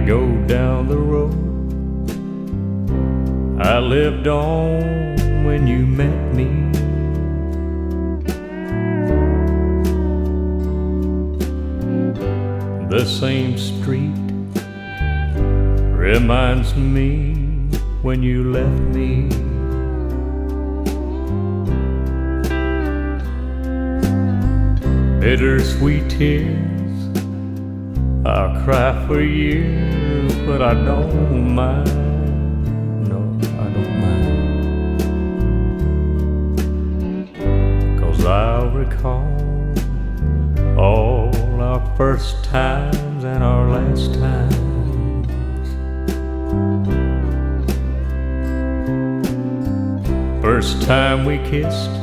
go down the road I lived on when you met me. The same street reminds me when you left me. Bittersweet tears I'll cry for years, but I don't mind. No, I don't mind. 'Cause I'll recall all our first times and our last times. First time we kissed